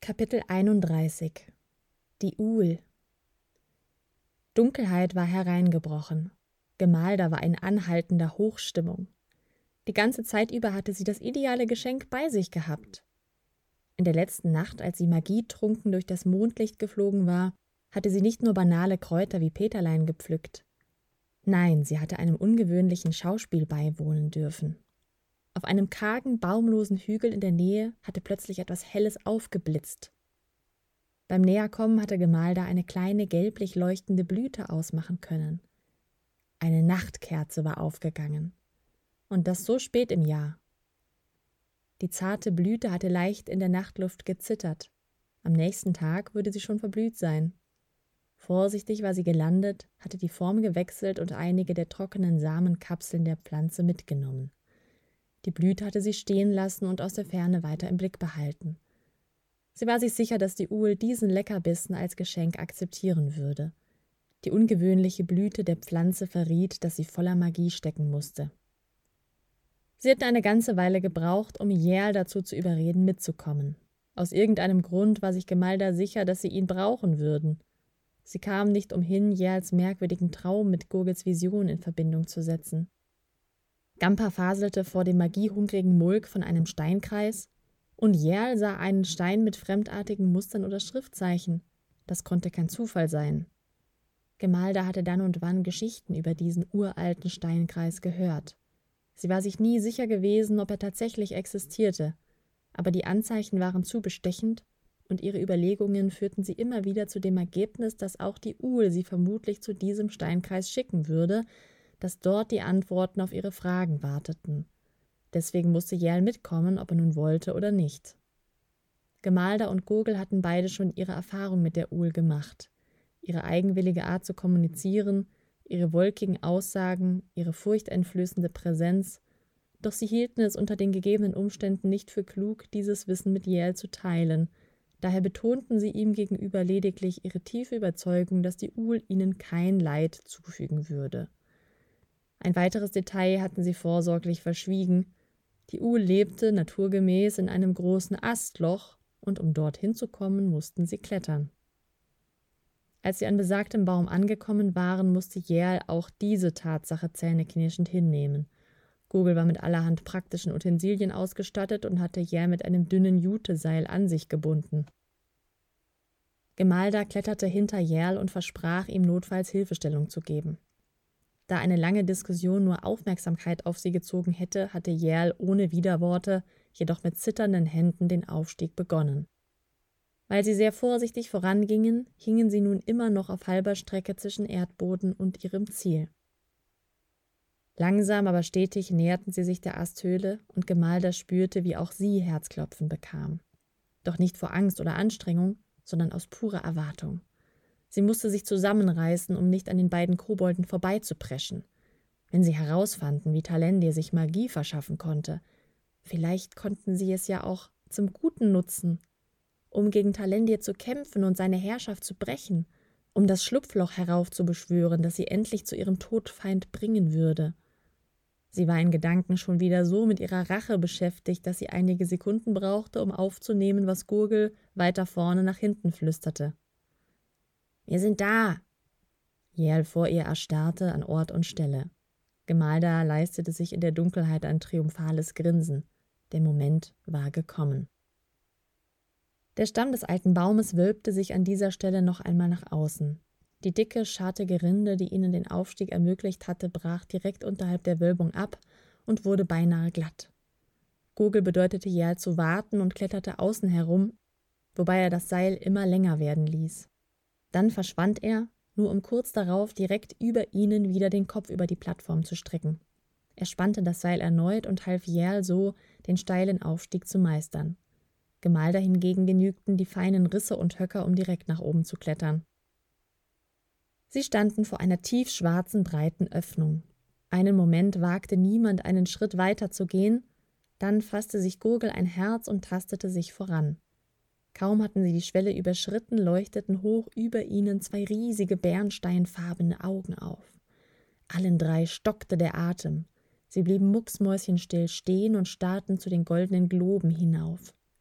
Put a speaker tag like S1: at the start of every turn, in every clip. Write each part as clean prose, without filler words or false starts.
S1: Kapitel 31 Die Uhl. Dunkelheit war hereingebrochen. Gemalda war in anhaltender Hochstimmung. Die ganze Zeit über hatte sie das ideale Geschenk bei sich gehabt. In der letzten Nacht, als sie magietrunken durch das Mondlicht geflogen war, hatte sie nicht nur banale Kräuter wie Peterlein gepflückt. Nein, sie hatte einem ungewöhnlichen Schauspiel beiwohnen dürfen. Auf einem kargen, baumlosen Hügel in der Nähe hatte plötzlich etwas Helles aufgeblitzt. Beim Näherkommen hatte Gemalda eine kleine, gelblich leuchtende Blüte ausmachen können. Eine Nachtkerze war aufgegangen. Und das so spät im Jahr. Die zarte Blüte hatte leicht in der Nachtluft gezittert. Am nächsten Tag würde sie schon verblüht sein. Vorsichtig war sie gelandet, hatte die Form gewechselt und einige der trockenen Samenkapseln der Pflanze mitgenommen. Die Blüte hatte sie stehen lassen und aus der Ferne weiter im Blick behalten. Sie war sich sicher, dass die Uhl diesen Leckerbissen als Geschenk akzeptieren würde. Die ungewöhnliche Blüte der Pflanze verriet, dass sie voller Magie stecken musste. Sie hatten eine ganze Weile gebraucht, um Jähl dazu zu überreden, mitzukommen. Aus irgendeinem Grund war sich Gemalda sicher, dass sie ihn brauchen würden. Sie kamen nicht umhin, Jähls merkwürdigen Traum mit Gurgels Vision in Verbindung zu setzen. Gampa faselte vor dem magiehungrigen Mulk von einem Steinkreis, und Jähl sah einen Stein mit fremdartigen Mustern oder Schriftzeichen. Das konnte kein Zufall sein. Gemalda hatte dann und wann Geschichten über diesen uralten Steinkreis gehört. Sie war sich nie sicher gewesen, ob er tatsächlich existierte, aber die Anzeichen waren zu bestechend, und ihre Überlegungen führten sie immer wieder zu dem Ergebnis, dass auch die Uhl sie vermutlich zu diesem Steinkreis schicken würde, dass dort die Antworten auf ihre Fragen warteten. Deswegen musste Jähl mitkommen, ob er nun wollte oder nicht. Gemalda und Gurgel hatten beide schon ihre Erfahrung mit der Uhl gemacht. Ihre eigenwillige Art zu kommunizieren, ihre wolkigen Aussagen, ihre furchteinflößende Präsenz. Doch sie hielten es unter den gegebenen Umständen nicht für klug, dieses Wissen mit Jähl zu teilen. Daher betonten sie ihm gegenüber lediglich ihre tiefe Überzeugung, dass die Uhl ihnen kein Leid zufügen würde. Ein weiteres Detail hatten sie vorsorglich verschwiegen. Die Uhl lebte naturgemäß in einem großen Astloch, und um dorthin zu kommen, mussten sie klettern. Als sie an besagtem Baum angekommen waren, musste Jähl auch diese Tatsache zähneknirschend hinnehmen. Gurgel war mit allerhand praktischen Utensilien ausgestattet und hatte Jähl mit einem dünnen Juteseil an sich gebunden. Gemalda kletterte hinter Jähl und versprach ihm notfalls Hilfestellung zu geben. Da eine lange Diskussion nur Aufmerksamkeit auf sie gezogen hätte, hatte Jähl ohne Widerworte, jedoch mit zitternden Händen den Aufstieg begonnen. Weil sie sehr vorsichtig vorangingen, hingen sie nun immer noch auf halber Strecke zwischen Erdboden und ihrem Ziel. Langsam, aber stetig näherten sie sich der Asthöhle, und Gemalda spürte, wie auch sie Herzklopfen bekam. Doch nicht vor Angst oder Anstrengung, sondern aus purer Erwartung. Sie musste sich zusammenreißen, um nicht an den beiden Kobolden vorbeizupreschen. Wenn sie herausfanden, wie Talendir sich Magie verschaffen konnte, vielleicht konnten sie es ja auch zum Guten nutzen, um gegen Talendir zu kämpfen und seine Herrschaft zu brechen, um das Schlupfloch heraufzubeschwören, das sie endlich zu ihrem Todfeind bringen würde. Sie war in Gedanken schon wieder so mit ihrer Rache beschäftigt, dass sie einige Sekunden brauchte, um aufzunehmen, was Gurgel weiter vorne nach hinten flüsterte. »Wir sind da!« Jähl vor ihr erstarrte an Ort und Stelle. Gemalda leistete sich in der Dunkelheit ein triumphales Grinsen. Der Moment war gekommen. Der Stamm des alten Baumes wölbte sich an dieser Stelle noch einmal nach außen. Die dicke, schartige Rinde, die ihnen den Aufstieg ermöglicht hatte, brach direkt unterhalb der Wölbung ab und wurde beinahe glatt. Gurgel bedeutete Jähl zu warten und kletterte außen herum, wobei er das Seil immer länger werden ließ. Dann verschwand er, nur um kurz darauf direkt über ihnen wieder den Kopf über die Plattform zu strecken. Er spannte das Seil erneut und half Jähl so, den steilen Aufstieg zu meistern. Gemalda hingegen genügten die feinen Risse und Höcker, um direkt nach oben zu klettern. Sie standen vor einer tiefschwarzen, breiten Öffnung. Einen Moment wagte niemand, einen Schritt weiter zu gehen, dann fasste sich Gurgel ein Herz und tastete sich voran. Kaum hatten sie die Schwelle überschritten, leuchteten hoch über ihnen zwei riesige bernsteinfarbene Augen auf. Allen drei stockte der Atem. Sie blieben mucksmäuschenstill stehen und starrten zu den goldenen Globen hinauf.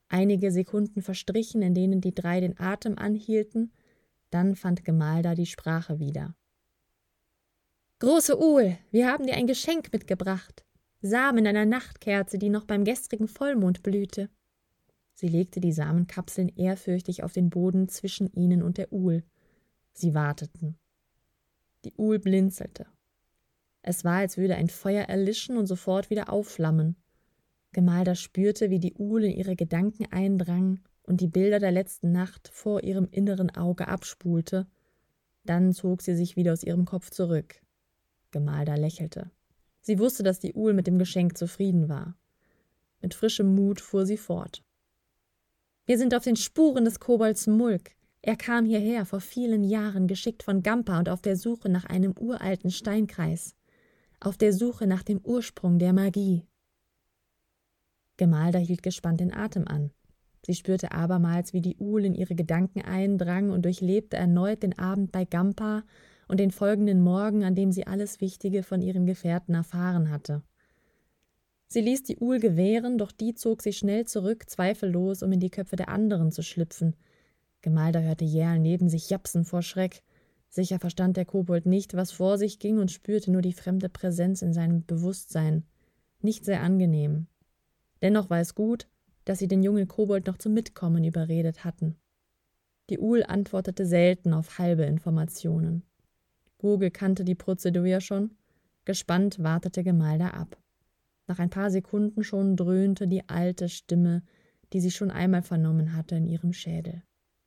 S1: Einige Sekunden verstrichen, in denen die drei den Atem anhielten, dann fand Gemalda die Sprache wieder. »Große Uhl, wir haben dir ein Geschenk mitgebracht. Samen einer Nachtkerze, die noch beim gestrigen Vollmond blühte.« Sie legte die Samenkapseln ehrfürchtig auf den Boden zwischen ihnen und der Uhl. Sie warteten. Die Uhl blinzelte. Es war, als würde ein Feuer erlischen und sofort wieder aufflammen. Gemalda spürte, wie die Uhl in ihre Gedanken eindrang und die Bilder der letzten Nacht vor ihrem inneren Auge abspulte. Dann zog sie sich wieder aus ihrem Kopf zurück. Gemalda lächelte. Sie wusste, dass die Uhl mit dem Geschenk zufrieden war. Mit frischem Mut fuhr sie fort. »Wir sind auf den Spuren des Kobolds Mulk. Er kam hierher vor vielen Jahren, geschickt von Gampa und auf der Suche nach einem uralten Steinkreis. Auf der Suche nach dem Ursprung der Magie.« Gemalda hielt gespannt den Atem an. Sie spürte abermals, wie die Uhl in ihre Gedanken eindrang und durchlebte erneut den Abend bei Gampa und den folgenden Morgen, an dem sie alles Wichtige von ihren Gefährten erfahren hatte. Sie ließ die Uhl gewähren, doch die zog sich schnell zurück, zweifellos, um in die Köpfe der anderen zu schlüpfen. Gemalda hörte Jerl neben sich japsen vor Schreck. Sicher verstand der Kobold nicht, was vor sich ging, und spürte nur die fremde Präsenz in seinem Bewusstsein. Nicht sehr angenehm. Dennoch war es gut, dass sie den jungen Kobold noch zum Mitkommen überredet hatten. Die Uhl antwortete selten auf halbe Informationen. Gurgel kannte die Prozedur ja schon. Gespannt wartete Gemalda ab. Nach ein paar Sekunden schon dröhnte die alte Stimme, die sie schon einmal vernommen hatte, in ihrem Schädel.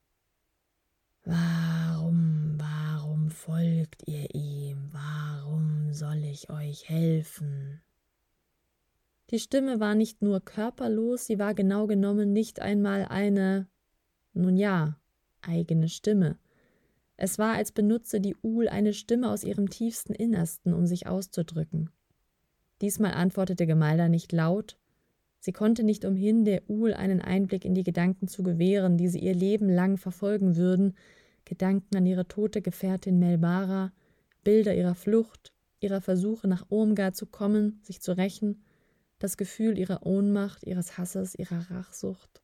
S1: Warum folgt ihr ihm? Warum soll ich euch helfen?« Die Stimme war nicht nur körperlos, sie war genau genommen nicht einmal eine, eigene Stimme. Es war, als benutze die Uhl eine Stimme aus ihrem tiefsten Innersten, um sich auszudrücken. Diesmal antwortete Gemalda nicht laut. Sie konnte nicht umhin, der Uhl einen Einblick in die Gedanken zu gewähren, die sie ihr Leben lang verfolgen würden, Gedanken an ihre tote Gefährtin Melbara, Bilder ihrer Flucht, ihrer Versuche nach Ormgar zu kommen, sich zu rächen, das Gefühl ihrer Ohnmacht, ihres Hasses, ihrer Rachsucht.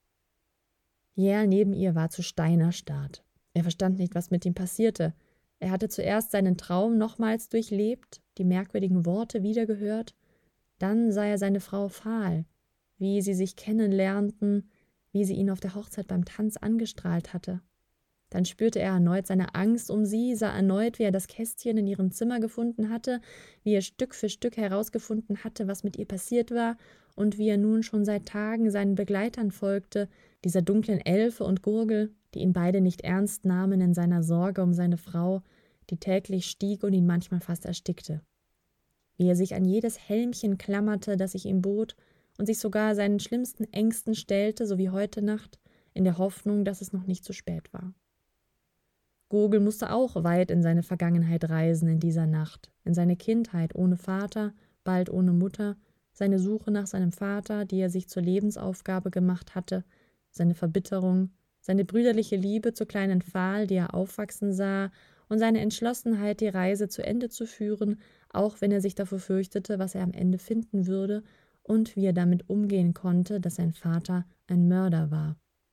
S1: Jerl neben ihr war zu Stein erstarrt. Er verstand nicht, was mit ihm passierte. Er hatte zuerst seinen Traum nochmals durchlebt, die merkwürdigen Worte wiedergehört, dann sah er seine Frau Fahl, wie sie sich kennenlernten, wie sie ihn auf der Hochzeit beim Tanz angestrahlt hatte. Dann spürte er erneut seine Angst um sie, sah erneut, wie er das Kästchen in ihrem Zimmer gefunden hatte, wie er Stück für Stück herausgefunden hatte, was mit ihr passiert war, und wie er nun schon seit Tagen seinen Begleitern folgte, dieser dunklen Elfe und Gurgel, die ihn beide nicht ernst nahmen in seiner Sorge um seine Frau, die täglich stieg und ihn manchmal fast erstickte. Wie er sich an jedes Helmchen klammerte, das sich ihm bot, und sich sogar seinen schlimmsten Ängsten stellte, so wie heute Nacht, in der Hoffnung, dass es noch nicht zu spät war. Gurgel musste auch weit in seine Vergangenheit reisen in dieser Nacht, in seine Kindheit ohne Vater, bald ohne Mutter, seine Suche nach seinem Vater, die er sich zur Lebensaufgabe gemacht hatte, seine Verbitterung, seine brüderliche Liebe zur kleinen Fahl, die er aufwachsen sah, und seine Entschlossenheit, die Reise zu Ende zu führen, auch wenn er sich davor fürchtete, was er am Ende finden würde, und wie er damit umgehen konnte, dass sein Vater ein Mörder war.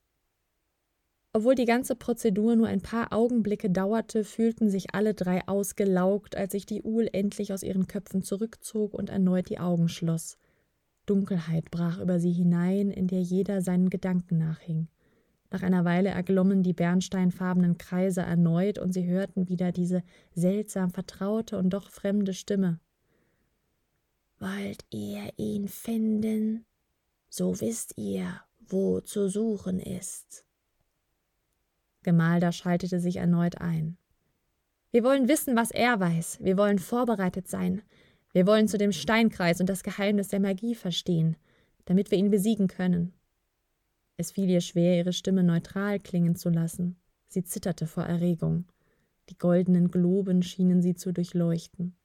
S1: Obwohl die ganze Prozedur nur ein paar Augenblicke dauerte, fühlten sich alle drei ausgelaugt, als sich die Uhl endlich aus ihren Köpfen zurückzog und erneut die Augen schloss. Dunkelheit brach über sie hinein, in der jeder seinen Gedanken nachhing. Nach einer Weile erglommen die bernsteinfarbenen Kreise erneut, und sie hörten wieder diese seltsam vertraute und doch fremde Stimme. »Wollt ihr ihn finden? So wisst ihr, wo zu suchen ist.« Gemalda schaltete sich erneut ein. »Wir wollen wissen, was er weiß. Wir wollen vorbereitet sein. Wir wollen zu dem Steinkreis und das Geheimnis der Magie verstehen, damit wir ihn besiegen können.« Es fiel ihr schwer, ihre Stimme neutral klingen zu lassen. Sie zitterte vor Erregung. Die goldenen Globen schienen sie zu durchleuchten.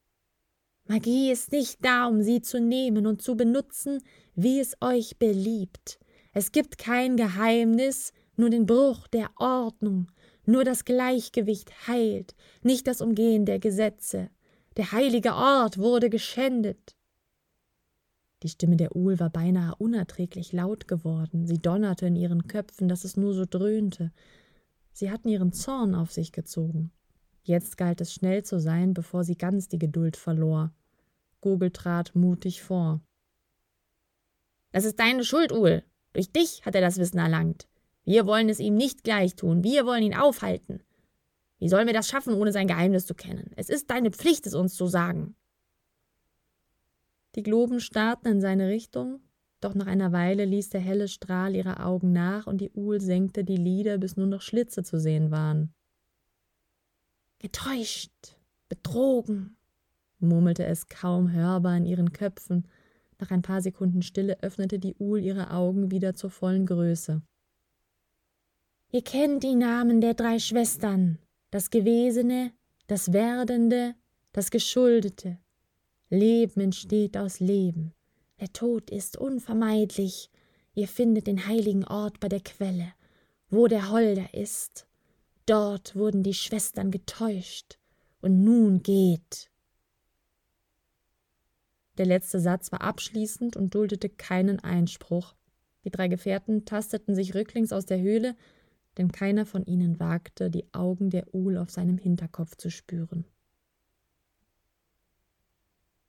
S1: »Magie ist nicht da, um sie zu nehmen und zu benutzen, wie es euch beliebt. Es gibt kein Geheimnis, nur den Bruch der Ordnung. Nur das Gleichgewicht heilt, nicht das Umgehen der Gesetze. Der heilige Ort wurde geschändet.« Die Stimme der Uhl war beinahe unerträglich laut geworden. Sie donnerte in ihren Köpfen, dass es nur so dröhnte. Sie hatten ihren Zorn auf sich gezogen. Jetzt galt es, schnell zu sein, bevor sie ganz die Geduld verlor. Gurgel trat mutig vor. »Das ist deine Schuld, Uhl. Durch dich hat er das Wissen erlangt. Wir wollen es ihm nicht gleich tun. Wir wollen ihn aufhalten. Wie sollen wir das schaffen, ohne sein Geheimnis zu kennen? Es ist deine Pflicht, es uns zu sagen.« Die Globen starrten in seine Richtung, doch nach einer Weile ließ der helle Strahl ihrer Augen nach und die Uhl senkte die Lider, bis nur noch Schlitze zu sehen waren. »Getäuscht, betrogen«, murmelte es kaum hörbar in ihren Köpfen. Nach ein paar Sekunden Stille öffnete die Uhl ihre Augen wieder zur vollen Größe. »Ihr kennt die Namen der 3 Schwestern, das Gewesene, das Werdende, das Geschuldete. Leben entsteht aus Leben. Der Tod ist unvermeidlich. Ihr findet den heiligen Ort bei der Quelle, wo der Holder ist. Dort wurden die Schwestern getäuscht. Und nun geht.« Der letzte Satz war abschließend und duldete keinen Einspruch. Die 3 Gefährten tasteten sich rücklings aus der Höhle, denn keiner von ihnen wagte, die Augen der Uhl auf seinem Hinterkopf zu spüren.